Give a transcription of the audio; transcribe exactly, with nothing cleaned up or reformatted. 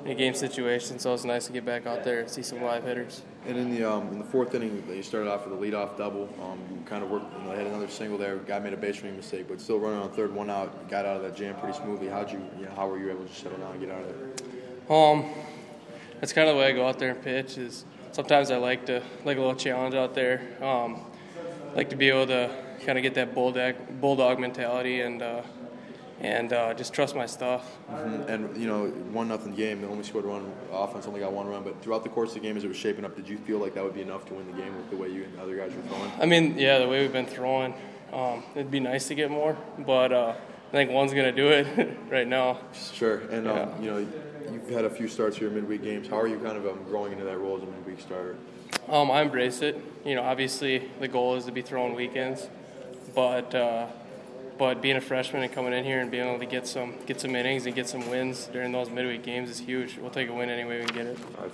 in a game situation, so it's nice to get back out there and see some live hitters. And in the um, in the fourth inning, you started off with a leadoff double. Um, you kind of worked, you know, had another single there. Guy made a base running mistake, but still running on third, one out. Got out of that jam pretty smoothly. How'd you, you know, how were you able to settle down and get out of there? Um, that's kind of the way I go out there and pitch. Is sometimes I like to like a little challenge out there. Um, like to be able to kind of get that bulldog bulldog mentality and. Uh, And uh, just trust my stuff. Mm-hmm. And, you know, one nothing game, they only scored one offense, only got one run. But throughout the course of the game as it was shaping up, did you feel like that would be enough to win the game with the way you and the other guys were throwing? I mean, yeah, the way we've been throwing, um, it'd be nice to get more. But uh, I think one's going to do it right now. Sure. And, yeah. um, you know, you've had a few starts here, midweek games. How are you kind of um, growing into that role as a midweek starter? Um, I embrace it. You know, obviously the goal is to be throwing weekends. But... Uh, But being a freshman and coming in here and being able to get some get some innings and get some wins during those midweek games is huge. We'll take a win any way we can get it.